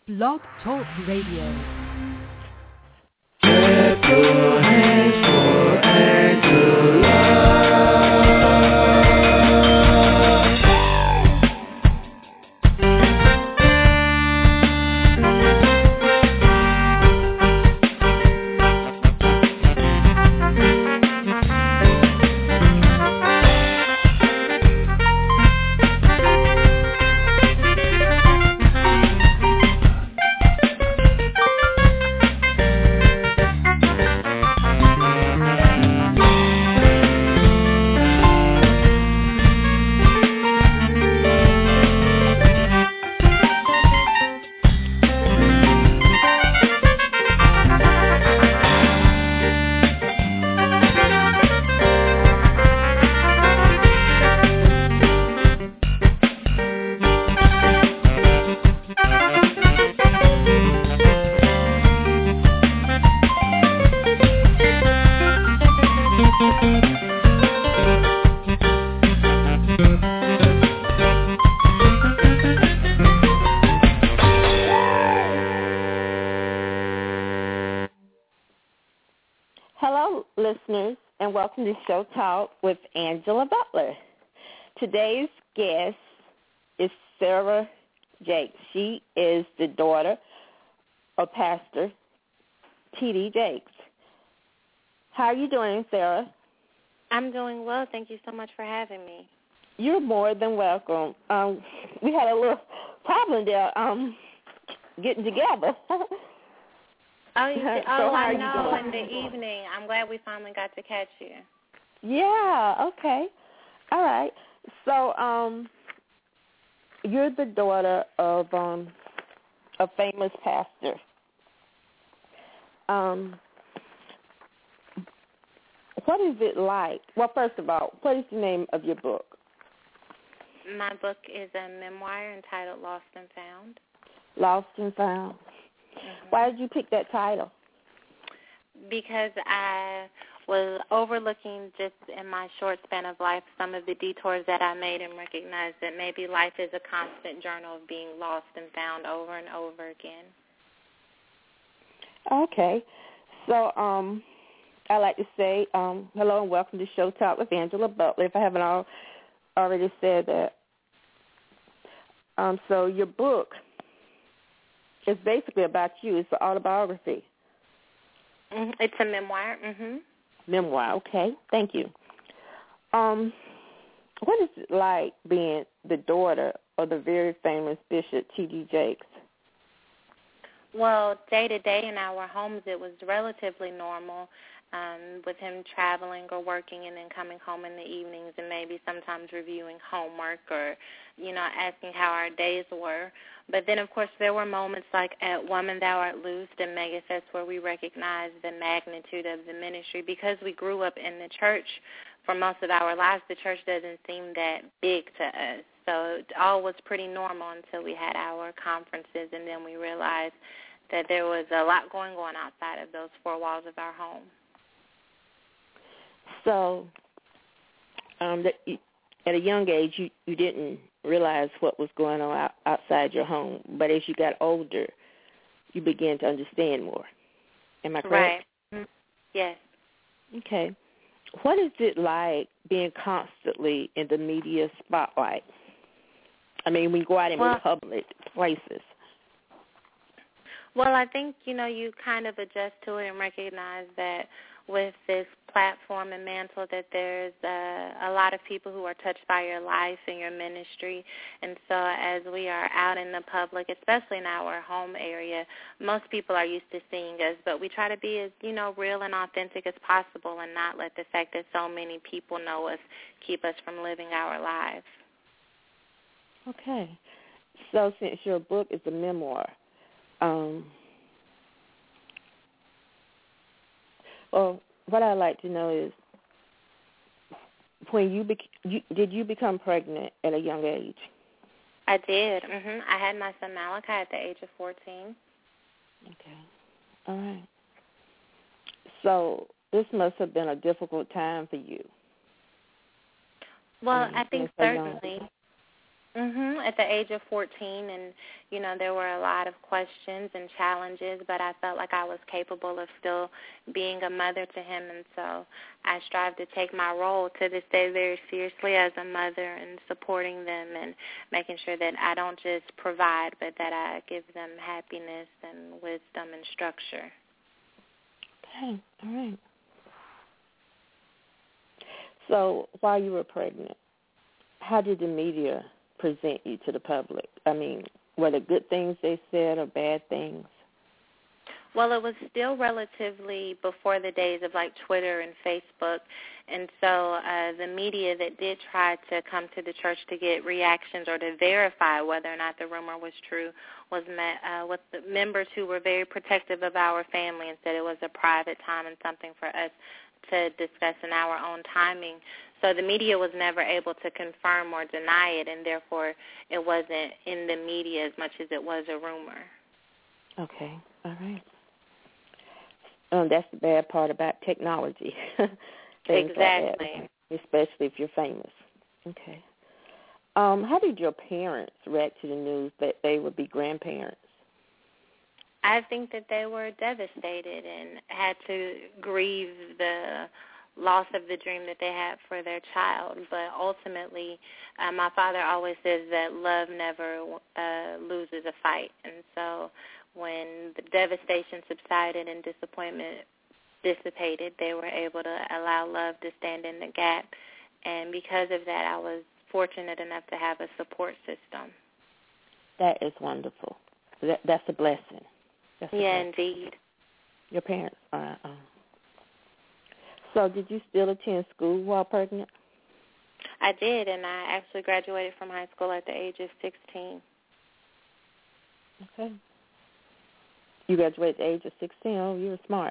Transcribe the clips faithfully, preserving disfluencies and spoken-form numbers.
Blog Talk Radio. Clap your hands for Angela. Welcome to Show Talk with Angela Butler. Today's guest is Sarah Jakes. She is the daughter of Pastor T D Jakes. How are you doing, Sarah? I'm doing well. Thank you so much for having me. You're more than welcome. Um, we had a little problem there um, getting together. Oh, you see, so oh I know, in the evening. I'm glad we finally got to catch you. Yeah, okay. All right. So um, you're the daughter of um, a famous pastor. Um, what is it like? Well, first of all, what is the name of your book? My book is a memoir entitled Lost and Found. Lost and Found. Mm-hmm. Why did you pick that title? Because I was overlooking just in my short span of life some of the detours that I made and recognized that maybe life is a constant journal of being lost and found over and over again. Okay. So um, I'd like to say um, hello and welcome to Show Talk with Angela Butler, if I haven't all, already said that. Um, so your book is basically about you. It's an autobiography. Mm-hmm. It's a memoir. Mm-hmm. Memoir, okay. Thank you. Um, what is it like being the daughter of the very famous Bishop T D Jakes? Well, day to day in our homes, it was relatively normal, um, with him traveling or working and then coming home in the evenings and maybe sometimes reviewing homework or, you know, asking how our days were. But then, of course, there were moments like at Woman Thou Art Loosed and Megafest where we recognized the magnitude of the ministry. Because we grew up in the church for most of our lives, the church doesn't seem that big to us. So it all was pretty normal until we had our conferences, and then we realized that there was a lot going on outside of those four walls of our home. So um, that you, at a young age, you, you didn't realize what was going on out, outside your home. But as you got older, you began to understand more. Am I correct? Right. Mm-hmm. Yes. Okay. What is it like being constantly in the media spotlight? I mean, when you go out in well, public places. Well, I think, you know, you kind of adjust to it and recognize that with this platform and mantle that there's uh, a lot of people who are touched by your life and your ministry. And so as we are out in the public, especially in our home area, most people are used to seeing us, but we try to be as, you know, real and authentic as possible and not let the fact that so many people know us keep us from living our lives. Okay. So since your book is a memoir, um, well, what I'd like to know is, when you, bec- you did you become pregnant at a young age? I did. Mhm. I had my son Malachi at the age of fourteen. Okay. All right. So this must have been a difficult time for you. Well, I, mean, I think so certainly. Young. Mhm. At the age of fourteen, and you know there were a lot of questions and challenges, but I felt like I was capable of still being a mother to him, and so I strive to take my role to this day very seriously as a mother and supporting them and making sure that I don't just provide, but that I give them happiness and wisdom and structure. Okay, all right. So while you were pregnant, how did the media present you to the public? I mean, were there good things they said or bad things? Well, it was still relatively before the days of like Twitter and Facebook, and so uh, the media that did try to come to the church to get reactions or to verify whether or not the rumor was true was met uh, with the members who were very protective of our family and said it was a private time and something for us to discuss in our own timing. So the media was never able to confirm or deny it, and therefore it wasn't in the media as much as it was a rumor. Okay, all right. Um, that's the bad part about technology. Things Exactly. Like that, especially if you're famous. Okay. Um, how did your parents react to the news that they would be grandparents? I think that they were devastated and had to grieve the loss of the dream that they had for their child. But ultimately, uh, my father always says that love never uh, loses a fight. And so when the devastation subsided and disappointment dissipated, they were able to allow love to stand in the gap. And because of that, I was fortunate enough to have a support system. That is wonderful. That, that's a blessing. That's a yeah, blessing. indeed. Your parents are... Um, So did you still attend school while pregnant? I did, and I actually graduated from high school at the age of sixteen. Okay. You graduated at the age of sixteen. Oh, you were smart.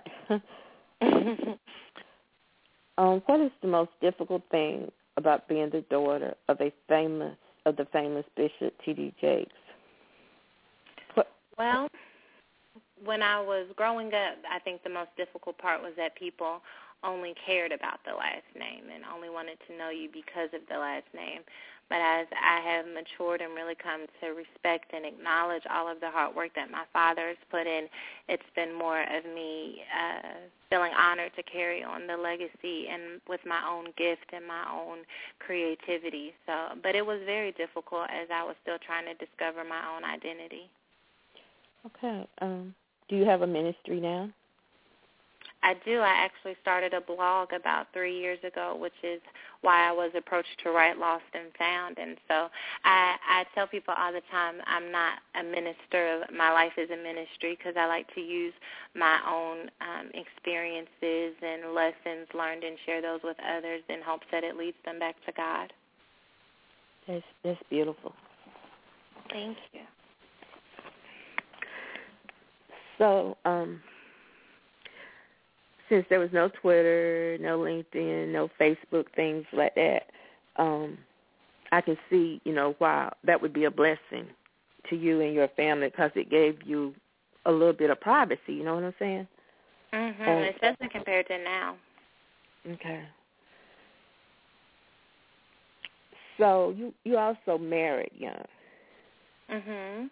um, what is the most difficult thing about being the daughter of a famous of the famous Bishop T D Jakes? What? Well, when I was growing up, I think the most difficult part was that people only cared about the last name and only wanted to know you because of the last name. But as I have matured and really come to respect and acknowledge all of the hard work that my father has put in, it's been more of me uh, feeling honored to carry on the legacy and with my own gift and my own creativity. So, but it was very difficult as I was still trying to discover my own identity. Okay. Um, do you have a ministry now? I do. I actually started a blog about three years ago, which is why I was approached to write Lost and Found. And so I, I tell people all the time I'm not a minister. My life is a ministry because I like to use my own um, experiences and lessons learned and share those with others in hopes that it leads them back to God. That's, that's beautiful. Thank you. So, um, since there was no Twitter, no LinkedIn, no Facebook, things like that, um, I can see, you know, why that would be a blessing to you and your family because it gave you a little bit of privacy, you know what I'm saying? Mm-hmm, and, especially compared to now. Okay. So you, you also married young. Mm-hmm.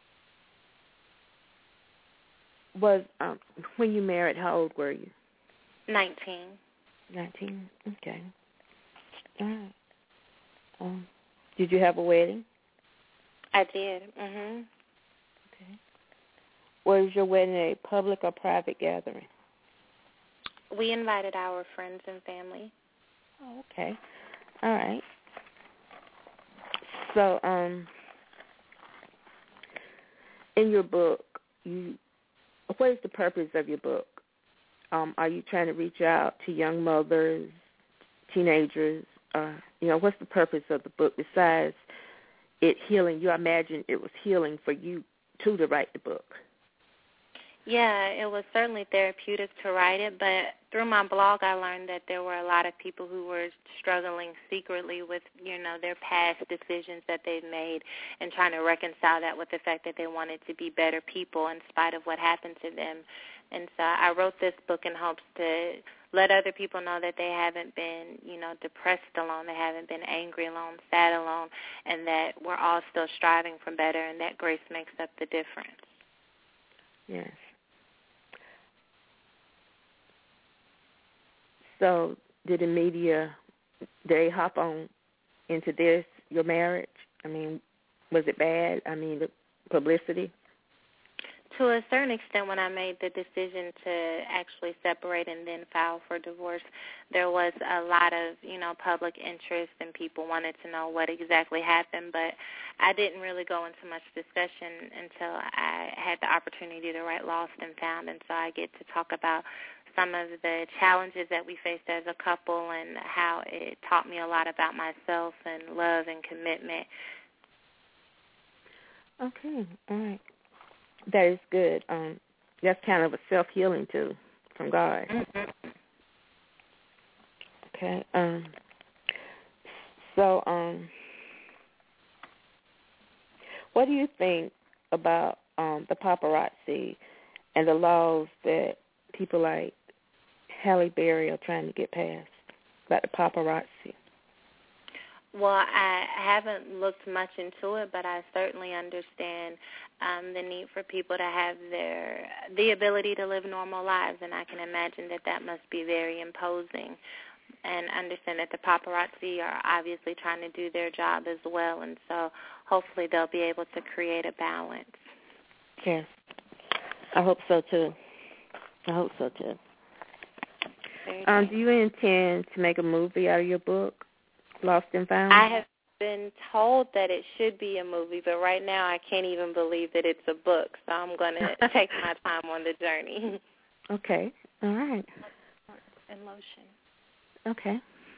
Was, um, when you married, how old were you? Nineteen. Nineteen. Okay. All right. Um, did you have a wedding? I did. Mhm. Okay. Was your wedding a public or private gathering? We invited our friends and family. Oh, okay. All right. So, um, in your book, you, what is the purpose of your book? Um, are you trying to reach out to young mothers, teenagers? Uh, you know, what's the purpose of the book besides it healing? You imagine it was healing for you, too, to write the book. Yeah, it was certainly therapeutic to write it, but through my blog I learned that there were a lot of people who were struggling secretly with, you know, their past decisions that they've made and trying to reconcile that with the fact that they wanted to be better people in spite of what happened to them. And so I wrote this book in hopes to let other people know that they haven't been, you know, depressed alone, they haven't been angry alone, sad alone, and that we're all still striving for better, and that grace makes up the difference. Yes. So did the media, did they hop on into this, your marriage? I mean, was it bad? I mean, the publicity? To a certain extent, when I made the decision to actually separate and then file for divorce, there was a lot of, you know, public interest and people wanted to know what exactly happened, but I didn't really go into much discussion until I had the opportunity to write Lost and Found, and so I get to talk about some of the challenges that we faced as a couple and how it taught me a lot about myself and love and commitment. Okay, all right. That is good. Um, that's kind of a self-healing, too, from God. Mm-hmm. Okay. Um, so um, what do you think about um, the paparazzi and the laws that people like Halle Berry are trying to get passed about the paparazzi? Well, I haven't looked much into it, but I certainly understand um, the need for people to have their the ability to live normal lives, and I can imagine that that must be very imposing. And understand that the paparazzi are obviously trying to do their job as well, and so hopefully they'll be able to create a balance. Yes, I hope so too. I hope so too. Um, do you intend to make a movie out of your book, Lost and Found? I have been told that it should be a movie, but right now I can't even believe that it's a book, so I'm going to take my time on the journey. Okay. All right. In motion. Okay.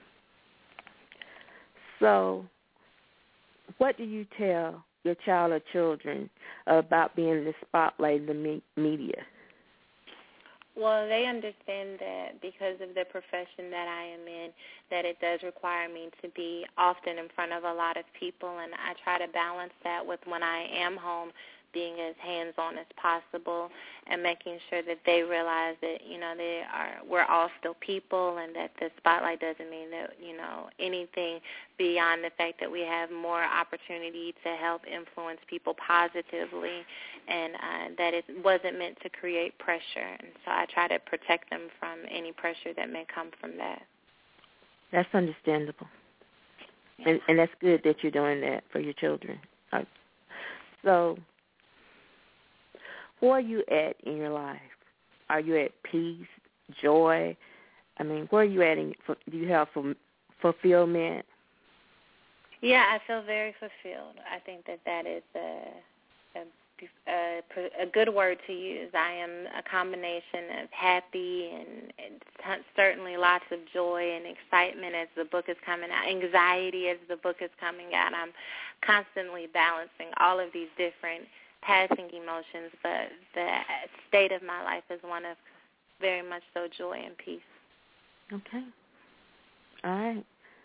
So what do you tell your child or children about being in the spotlight of the me- media? Well, they understand that because of the profession that I am in, that it does require me to be often in front of a lot of people, and I try to balance that with when I am home, being as hands-on as possible and making sure that they realize that, you know, they are we're all still people, and that the spotlight doesn't mean that, you know, anything beyond the fact that we have more opportunity to help influence people positively, and uh, that it wasn't meant to create pressure. And so I try to protect them from any pressure that may come from that. That's understandable. Yeah. And, and that's good that you're doing that for your children. Uh, so where are you at in your life? Are you at peace, joy? I mean, where are you at? In, do you have fulfillment? Yeah, I feel very fulfilled. I think that that is a, a, a, a good word to use. I am a combination of happy and, and certainly lots of joy and excitement as the book is coming out, anxiety as the book is coming out. I'm constantly balancing all of these different passing emotions, but the state of my life is one of very much so joy and peace. Okay. All right.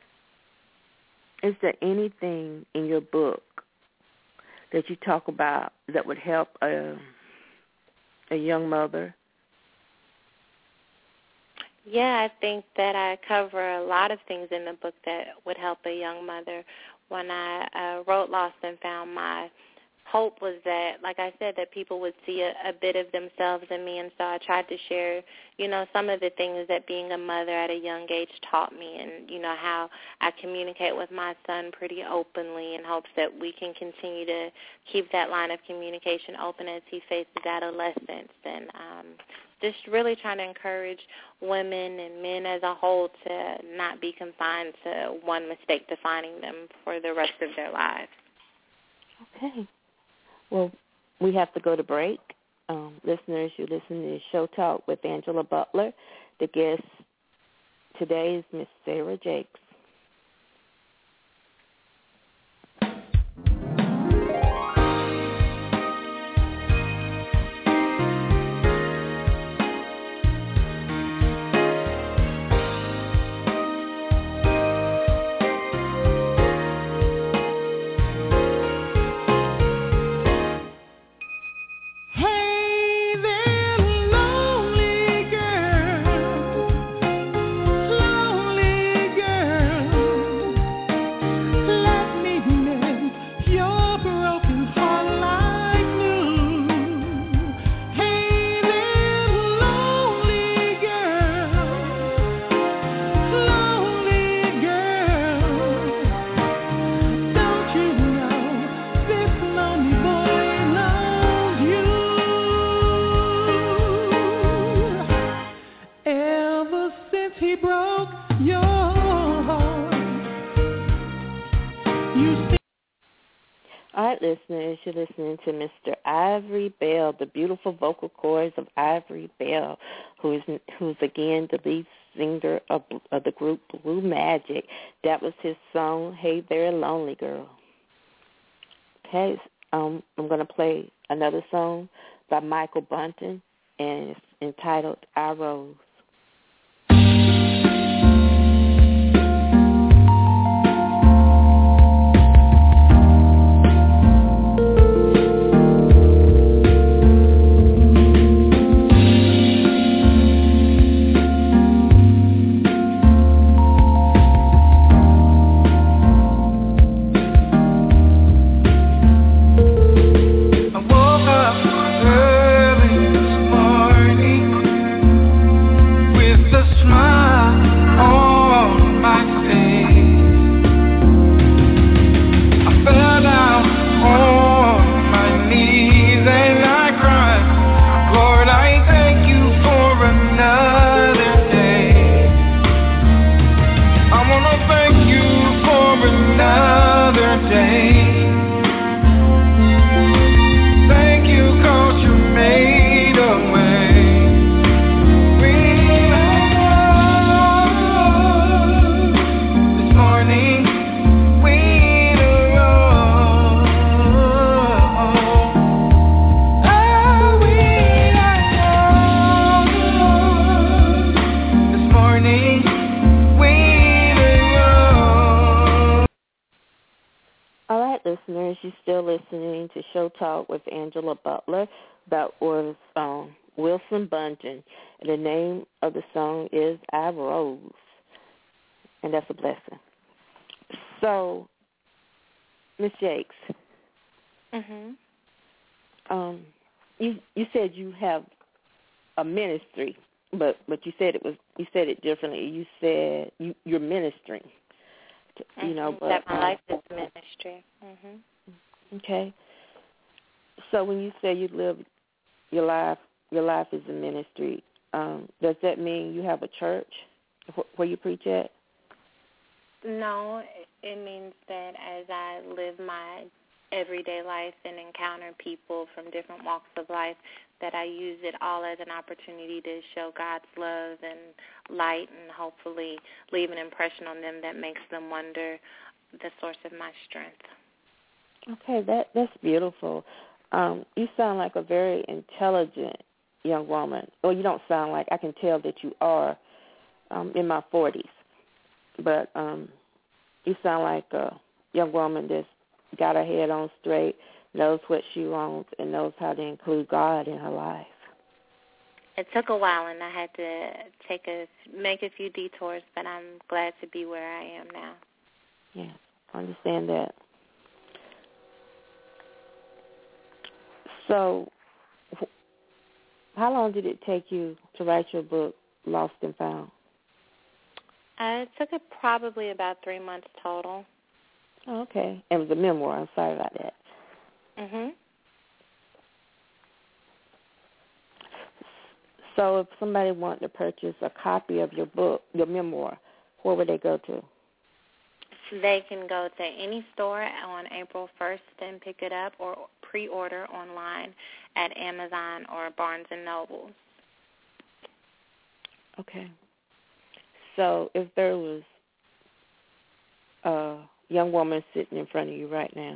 Is there anything in your book that you talk about that would help a, a young mother? Yeah, I think that I cover a lot of things in the book that would help a young mother. When I uh, wrote Lost and Found, my hope was that, like I said, that people would see a, a bit of themselves in me, and so I tried to share, you know, some of the things that being a mother at a young age taught me, and, you know, how I communicate with my son pretty openly in hopes that we can continue to keep that line of communication open as he faces adolescence, and um, just really trying to encourage women and men as a whole to not be confined to one mistake defining them for the rest of their lives. Okay. Well, we have to go to break. Um, listeners, you're listening to Show Talk with Angela Butler. The guest today is Miss Sarah Jakes. Hey there, Lord. listeners, you're listening to Mister Ivory Bell, the beautiful vocal cords of Ivory Bell, who is who's again the lead singer of, of the group Blue Magic. That was his song, Hey There, Lonely Girl. Okay, um, I'm going to play another song by Michael Bunton, and it's entitled I Rose. Listeners, you're still listening to Show Talk with Angela Butler. That was um, Wilson Bunton. And the name of the song is I Rose. And that's a blessing. So, Miss Jakes, mm-hmm. um, you you said you have a ministry, but but you said it was you said it differently. You said you, you're ministering. Mm-hmm. You know, but that my um, life is ministry. Mm-hmm. Okay. So when you say you live your life, your life is a ministry. Um, does that mean you have a church where you preach at? No, it means that as I live my everyday life and encounter people from different walks of life, that I use it all as an opportunity to show God's love and light and hopefully leave an impression on them that makes them wonder the source of my strength. Okay, that that's beautiful. Um, you sound like a very intelligent young woman. Well, you don't sound like, I can tell that you are um, in my forties. But um, you sound like a young woman that's got her head on straight, knows what she wants, and knows how to include God in her life. It took a while, and I had to take a make a few detours, but I'm glad to be where I am now. Yeah, I understand that. So, how long did it take you to write your book, Lost and Found? Uh, it took it probably about three months total. Oh, okay. It was a memoir. I'm sorry about that. Mhm. So if somebody wanted to purchase a copy of your book, your memoir, where would they go to? They can go to any store on April first and pick it up, or pre-order online at Amazon or Barnes and Noble. Okay. So if there was a young woman sitting in front of you right now,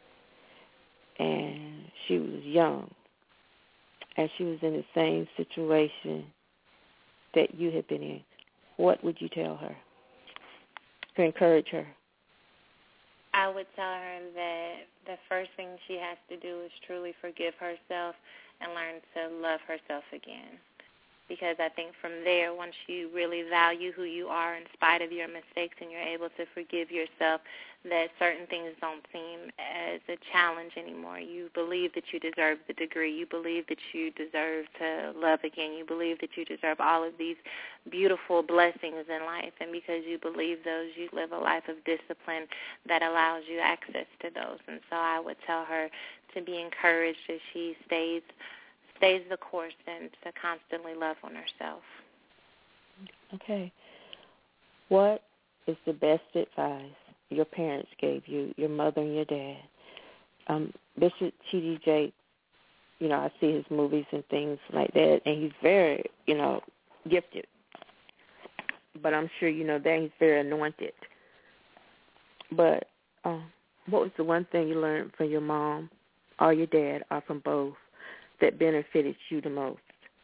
and she was young, and she was in the same situation that you had been in, what would you tell her to encourage her? I would tell her that the first thing she has to do is truly forgive herself and learn to love herself again. Because I think from there, once you really value who you are in spite of your mistakes and you're able to forgive yourself, that certain things don't seem as a challenge anymore. You believe that you deserve the degree. You believe that you deserve to love again. You believe that you deserve all of these beautiful blessings in life. And because you believe those, you live a life of discipline that allows you access to those. And so I would tell her to be encouraged as she stays stays the course and to constantly love on herself. Okay. What is the best advice your parents gave you, your mother and your dad, um, Bishop T D Jakes, you know, I see his movies and things like that, and he's very, you know, gifted. But I'm sure you know that he's very anointed. But um, what was the one thing you learned from your mom or your dad or from both that benefited you the most?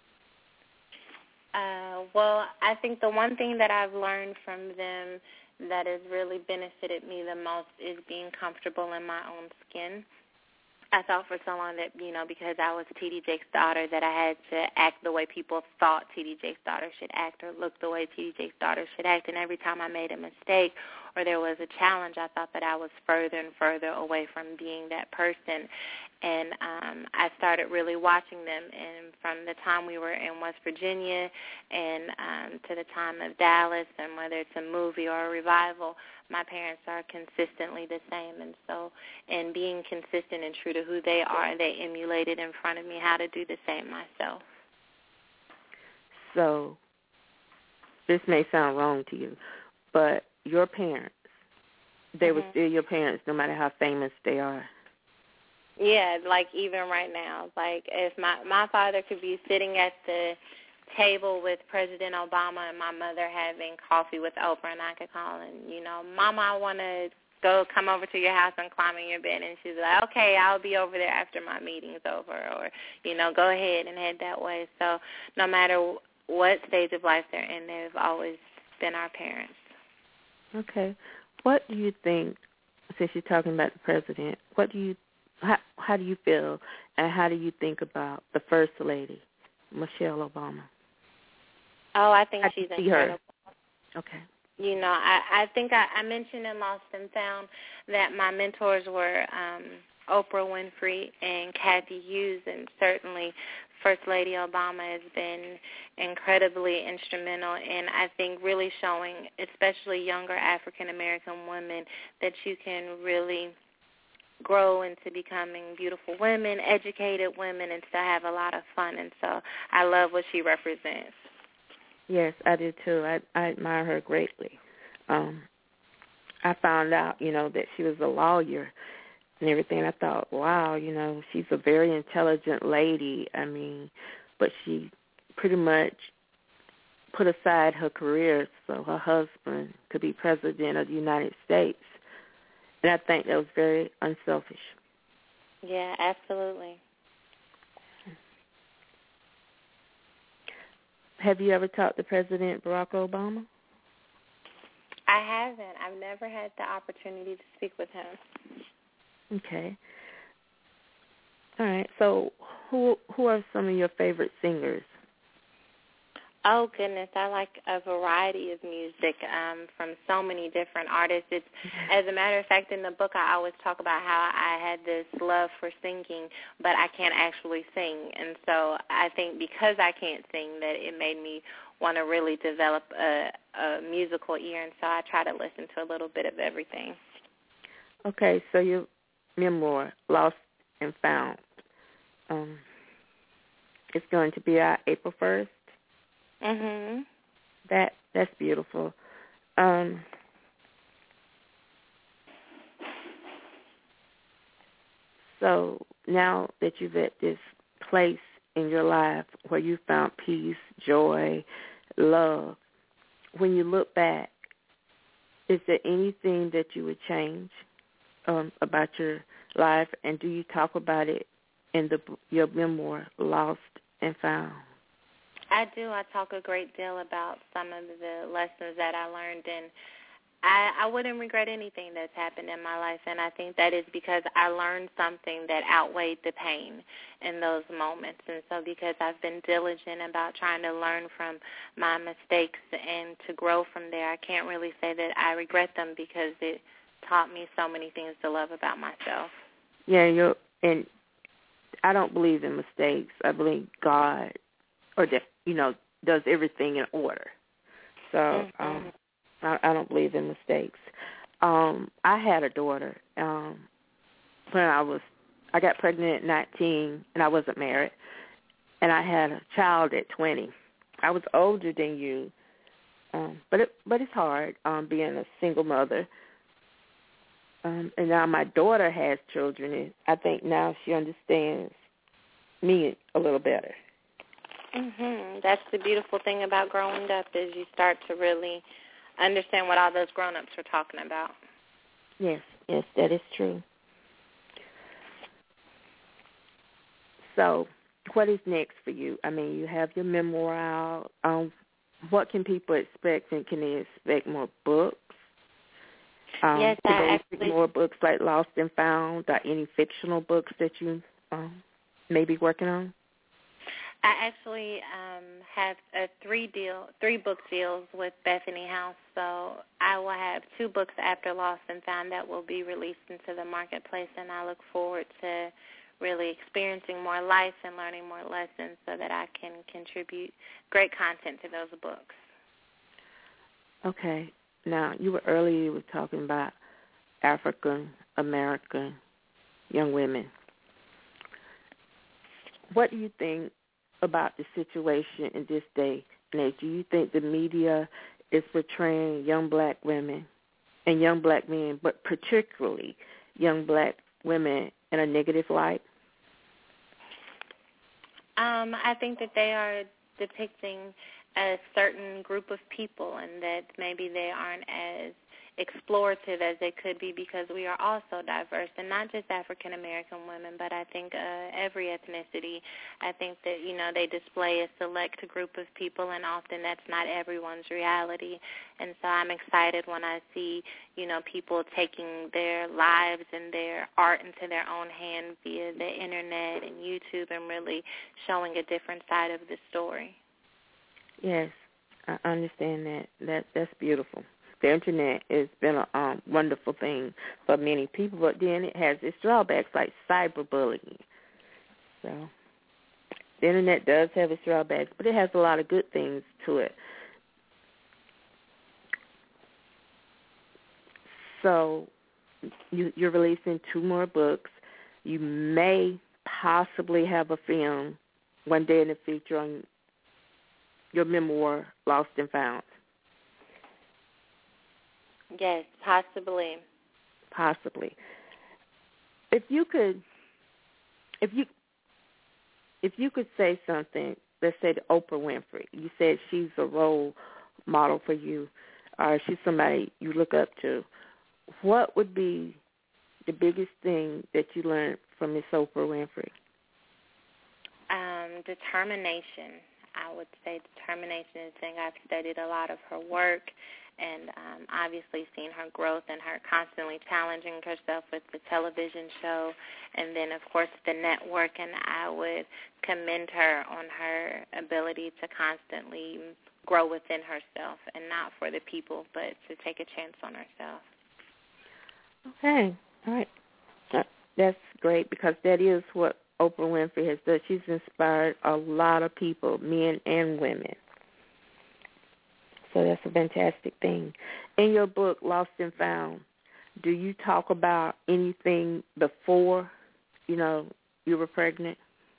Uh, well, I think the one thing that I've learned from them that has really benefited me the most is being comfortable in my own skin. I thought for so long that, you know, because I was T D Jakes' daughter, that I had to act the way people thought T D Jakes' daughter should act or look the way T D Jakes' daughter should act. And every time I made a mistake or there was a challenge, I thought that I was further and further away from being that person. And um, I started really watching them. And from the time we were in West Virginia and um, to the time of Dallas, and whether it's a movie or a revival, my parents are consistently the same. And so in being consistent and true to who they are, they emulated in front of me how to do the same myself. So this may sound wrong to you, but your parents, they mm-hmm. were still your parents no matter how famous they are. Yeah, like even right now. Like if my, my father could be sitting at the table with President Obama and my mother having coffee with Oprah, and I could call and, you know, Mama, I want to go come over to your house and climb in your bed. And she's like, okay, I'll be over there after my meeting's over, or, you know, go ahead and head that way. So no matter what stage of life they're in, they've always been our parents. Okay. What do you think, since you're talking about the president, what do you, how, how do you feel and how do you think about the First Lady, Michelle Obama? Oh, I think I she's see incredible. Her. Okay. You know, I, I think I, I mentioned in Lost and Found that my mentors were um, Oprah Winfrey and Kathy Hughes, and certainly First Lady Obama has been incredibly instrumental in, I think, really showing, especially younger African-American women, that you can really grow into becoming beautiful women, educated women, and still have a lot of fun. And so I love what she represents. Yes, I do too. I, I admire her greatly. Um, I found out, you know, that she was a lawyer and everything. I thought, wow, you know, she's a very intelligent lady. I mean, but she pretty much put aside her career so her husband could be president of the United States. And I think that was very unselfish. Yeah, absolutely. Have you ever talked to President Barack Obama? I haven't. I've never had the opportunity to speak with him. Okay. All right. So who who are some of your favorite singers? Oh, goodness. I like a variety of music um, from so many different artists. It's, as a matter of fact, in the book, I always talk about how I had this love for singing, but I can't actually sing. And so I think because I can't sing that it made me want to really develop a, a musical ear, and so I try to listen to a little bit of everything. Okay, so your memoir, Lost and Found, um, it's going to be out April first? Mhm. That that's beautiful. Um, so now that you've at this place in your life where you found peace, joy, love, when you look back, is there anything that you would change um, about your life, and do you talk about it in the your memoir, Lost and Found? I do. I talk a great deal about some of the lessons that I learned, and I, I wouldn't regret anything that's happened in my life, and I think that is because I learned something that outweighed the pain in those moments. And so because I've been diligent about trying to learn from my mistakes and to grow from there, I can't really say that I regret them because it taught me so many things to love about myself. Yeah, you're, and I don't believe in mistakes. I believe God, or just, you know, does everything in order. So mm-hmm. um, I, I don't believe in mistakes. Um, I had a daughter um, when I was, I got pregnant at nineteen, and I wasn't married, and I had a child at twenty. I was older than you, um, but it, but it's hard um, being a single mother. Um, and now my daughter has children, and I think now she understands me a little better. Mhm. That's the beautiful thing about growing up is you start to really understand what all those grown-ups are talking about. Yes, yes, that is true. So, what is next for you? I mean, you have your memoir out. Um, what can people expect, and can they expect more books? Um, yes, I can they actually... expect more books like Lost and Found, or any fictional books that you um, may be working on? I actually um, have a three deal, three book deals with Bethany House, so I will have two books after Lost and Found that will be released into the marketplace, and I look forward to really experiencing more life and learning more lessons so that I can contribute great content to those books. Okay. Now, you were earlier you were talking about African American young women. What do you think about the situation in this day and age? Do you think the media is portraying young black women and young black men, but particularly young black women, in a negative light? Um, I think that they are depicting a certain group of people and that maybe they aren't as explorative as they could be because we are all so diverse, and not just African American women, but I think uh, every ethnicity. I think that, you know, they display a select group of people, and often that's not everyone's reality. And so I'm excited when I see, you know, people taking their lives and their art into their own hand via the internet and YouTube and really showing a different side of the story. Yes, I understand that. That that's beautiful. The internet has been a um, wonderful thing for many people, but then it has its drawbacks like cyberbullying. So the internet does have its drawbacks, but it has a lot of good things to it. So you, you're releasing two more books. You may possibly have a film one day in the future on your memoir, Lost and Found. Yes, possibly. Possibly. If you could, if you, if you could say something, let's say to Oprah Winfrey, you said she's a role model for you, or she's somebody you look up to. What would be the biggest thing that you learned from Miss Oprah Winfrey? Um, determination. I would say determination is the thing. I've studied a lot of her work and um, obviously seen her growth and her constantly challenging herself with the television show and then, of course, the network. And I would commend her on her ability to constantly grow within herself and not for the people, but to take a chance on herself. Okay. All right. That's great because that is what Oprah Winfrey has done. She's inspired a lot of people, men and women. So that's a fantastic thing. In your book, Lost and Found, do you talk about anything before, you know, you were pregnant?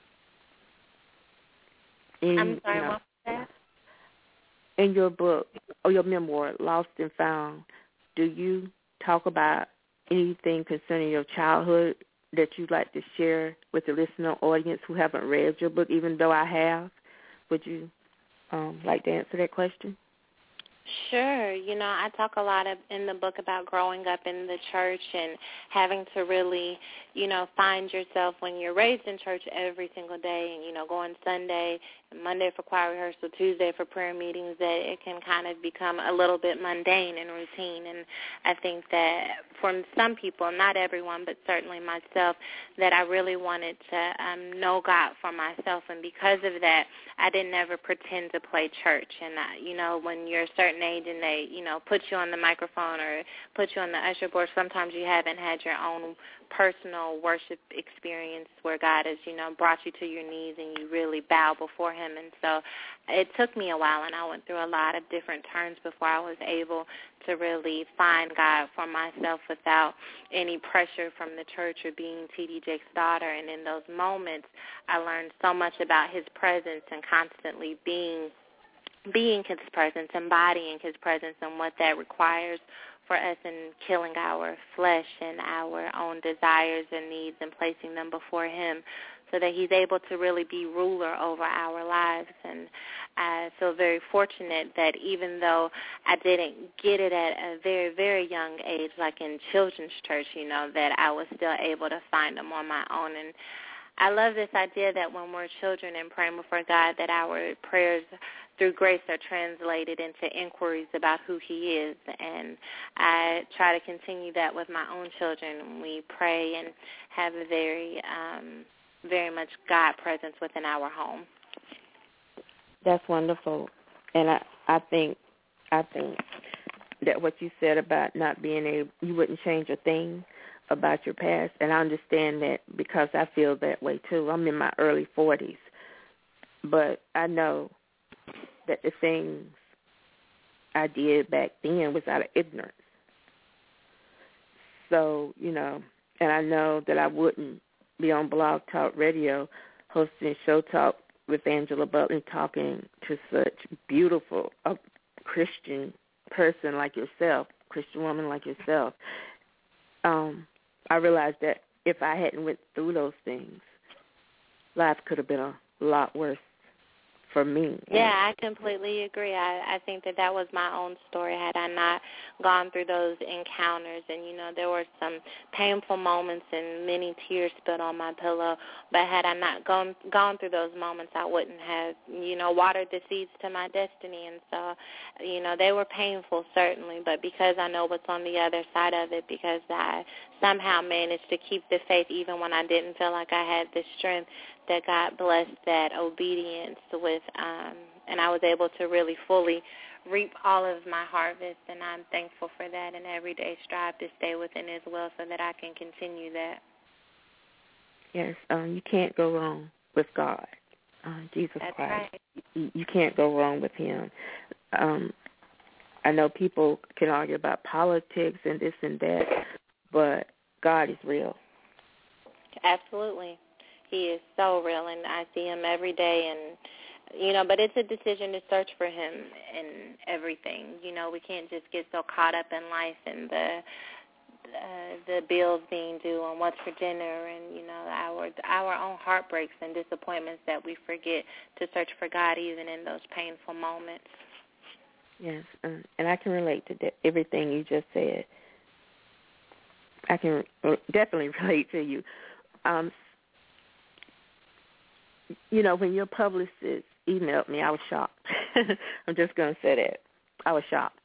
In, I'm sorry, you know, what was that? In your book, or your memoir, Lost and Found, do you talk about anything concerning your childhood that you'd like to share with the listener audience who haven't read your book, even though I have? Would you um, like to answer that question? Sure. You know, I talk a lot of, in the book about growing up in the church and having to really, you know, find yourself when you're raised in church every single day and, you know, going Sunday, Monday for choir rehearsal, Tuesday for prayer meetings, that it can kind of become a little bit mundane and routine. And I think that for some people, not everyone, but certainly myself, that I really wanted to um, know God for myself. And because of that, I didn't ever pretend to play church. And, I, you know, when you're a certain age and they, you know, put you on the microphone or put you on the usher board, sometimes you haven't had your own personal worship experience where God has, you know, brought you to your knees and you really bow before him. And so it took me a while, and I went through a lot of different turns before I was able to really find God for myself without any pressure from the church or being T D Jakes' daughter. And in those moments, I learned so much about his presence and constantly being being his presence, embodying his presence and what that requires for us in killing our flesh and our own desires and needs and placing them before him, so that he's able to really be ruler over our lives. And I feel very fortunate that even though I didn't get it at a very, very young age, like in children's church, you know, that I was still able to find him on my own. And I love this idea that when we're children and praying before God, that our prayers through grace are translated into inquiries about who he is. And I try to continue that with my own children. We pray and have a very, um, very much God presence within our home. That's wonderful. And I, I think I think that what you said about not being able, you wouldn't change a thing about your past. And I understand that because I feel that way too. I'm in my early forties. But I know that the things I did back then was out of ignorance. So, you know, and I know that I wouldn't be on Blog Talk Radio hosting Show Talk with Angela Butler, talking to such beautiful, a Christian person like yourself, Christian woman like yourself. Um, I realized that if I hadn't went through those things, life could have been a lot worse for me. Yeah, I completely agree. I, I think that that was my own story had I not gone through those encounters. And, you know, there were some painful moments and many tears spilled on my pillow. But had I not gone gone through those moments, I wouldn't have, you know, watered the seeds to my destiny. And so, you know, they were painful, certainly. But because I know what's on the other side of it, because I somehow managed to keep the faith even when I didn't feel like I had the strength, that God blessed that obedience with, um, and I was able to really fully reap all of my harvest, and I'm thankful for that, and every day strive to stay within his will so that I can continue that. Yes, um, you can't go wrong with God, uh, Jesus That's Christ. Right. You, you can't go wrong with him. Um, I know people can argue about politics and this and that, but God is real. Absolutely. He is so real, and I see him every day, and, you know, but it's a decision to search for him in everything. You know, we can't just get so caught up in life and the uh, the bills being due and what's for dinner and, you know, our our own heartbreaks and disappointments that we forget to search for God even in those painful moments. Yes, um, and I can relate to that, everything you just said. I can re- definitely relate to you. Um, you know, when your publicist emailed me, I was shocked. I'm just going to say that. I was shocked.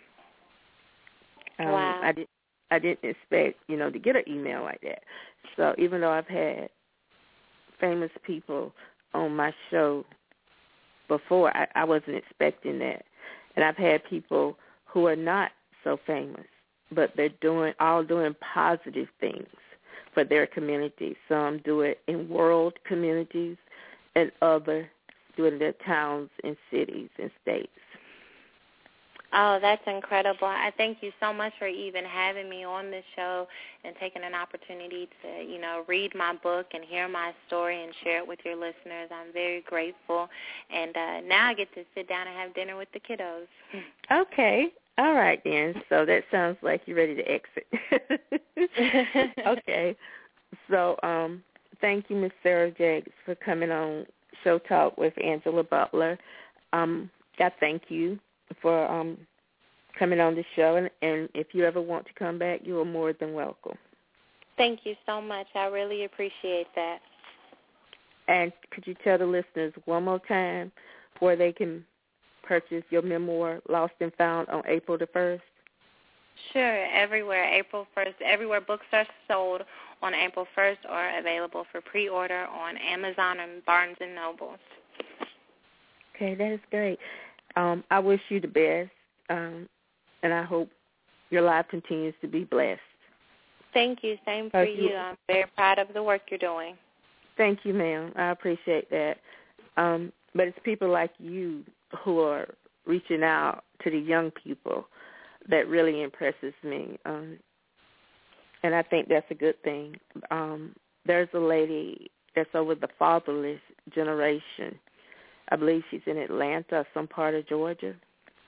Um, wow. I, did, I didn't expect, you know, to get an email like that. So even though I've had famous people on my show before, I, I wasn't expecting that. And I've had people who are not so famous, but they're doing all doing positive things for their community. Some do it in world communities, and others do it in their towns and cities and states. Oh, that's incredible. I thank you so much for even having me on this show and taking an opportunity to, you know, read my book and hear my story and share it with your listeners. I'm very grateful. And uh, now I get to sit down and have dinner with the kiddos. Okay. All right, then. So that sounds like you're ready to exit. Okay. So um, thank you, Miz Sarah Jakes, for coming on Show Talk with Angela Butler. Um, I thank you for um, coming on the show, and, and if you ever want to come back, you are more than welcome. Thank you so much. I really appreciate that. And could you tell the listeners one more time where they can purchase your memoir, Lost and Found, on April the first? Sure, everywhere, April first. Everywhere books are sold on April first or available for pre-order on Amazon and Barnes and Noble. Okay, that is great. Um, I wish you the best, um, and I hope your life continues to be blessed. Thank you. Same for you. you. I'm very proud of the work you're doing. Thank you, ma'am. I appreciate that. Um, but it's people like you who are reaching out to the young people that really impresses me, um, and I think that's a good thing. Um, there's a lady that's over the fatherless generation. I believe she's in Atlanta, some part of Georgia.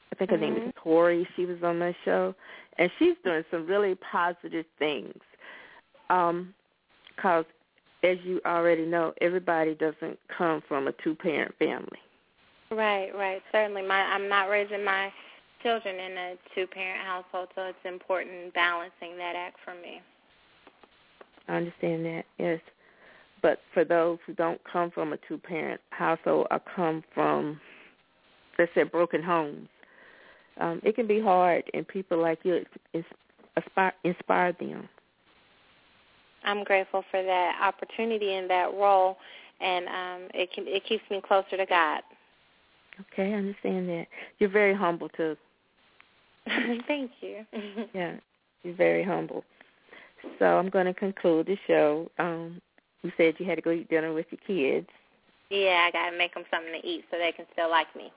I think her mm-hmm. name is Tori. She was on my show, and she's doing some really positive things. Um, because, as you already know, everybody doesn't come from a two-parent family. Right, right. Certainly. My, I'm not raising my children in a two-parent household, so it's important balancing that act for me. I understand that, yes. But for those who don't come from a two-parent household or come from, let's say, broken homes, um, it can be hard, and people like you inspire, inspire them. I'm grateful for that opportunity and that role, and um, it can, it keeps me closer to God. Okay, I understand that. You're very humble, too. Thank you. Yeah, you're very humble. So I'm going to conclude the show. Um, you said you had to go eat dinner with your kids. Yeah, I got to make them something to eat so they can still like me.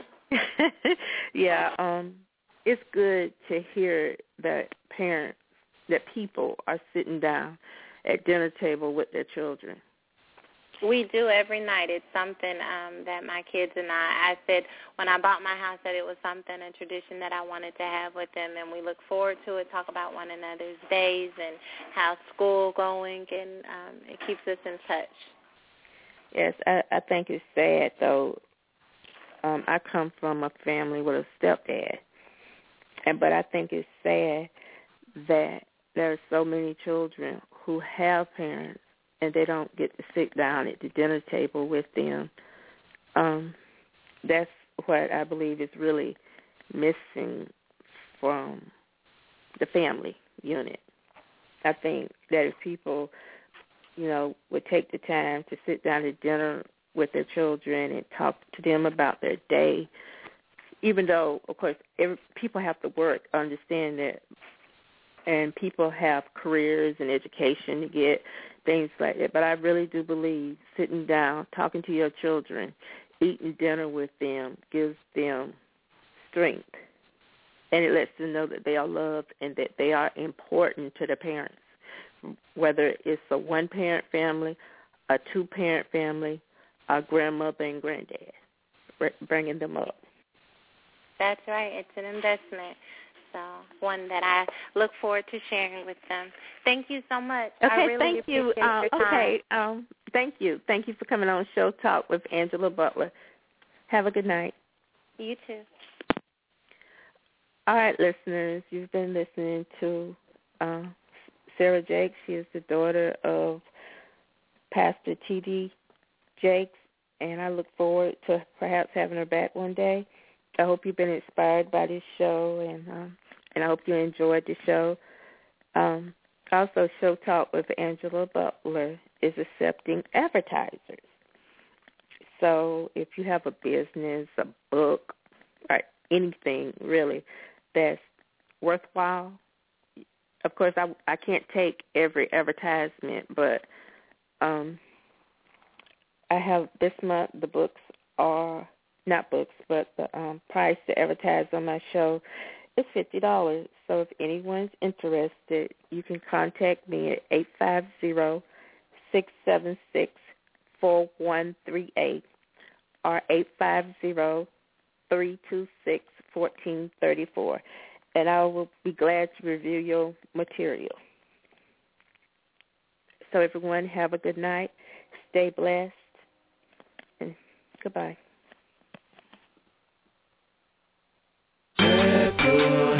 Yeah, um, it's good to hear that parents, that people are sitting down at dinner table with their children. We do every night. It's something um, that my kids and I, I said when I bought my house that it was something, a tradition that I wanted to have with them, and we look forward to it, talk about one another's days and how school going, and um, it keeps us in touch. Yes, I, I think it's sad, though. Um, I come from a family with a stepdad, and but I think it's sad that there are so many children who have parents and they don't get to sit down at the dinner table with them. Um, that's what I believe is really missing from the family unit. I think that if people, you know, would take the time to sit down at dinner with their children and talk to them about their day, even though, of course, every, people have to work, understand that, and people have careers and education to get, things like that. But I really do believe sitting down, talking to your children, eating dinner with them gives them strength. And it lets them know that they are loved and that they are important to their parents, whether it's a one-parent family, a two-parent family, a grandmother and granddad, bringing them up. That's right. It's an investment. So one that I look forward to sharing with them. Thank you so much. Okay, I really thank you. appreciate Uh, your time. okay, um, thank you. Thank you for coming on Show Talk with Angela Butler. Have a good night. You too. All right, listeners, you've been listening to uh, Sarah Jakes. She is the daughter of Pastor T D Jakes, and I look forward to perhaps having her back one day. I hope you've been inspired by this show, and um, and I hope you enjoyed the show. Um, also, Show Talk with Angela Butler is accepting advertisers. So if you have a business, a book, or anything really that's worthwhile, of course, I, I can't take every advertisement, but um, I have this month the books are, not books, but the um, price to advertise on my show is fifty dollars. So if anyone's interested, you can contact me at eight five zero, six seven six, four one three eight or eight five zero, three two six, one four three four, and I will be glad to review your material. So everyone, have a good night. Stay blessed, and goodbye. Let go.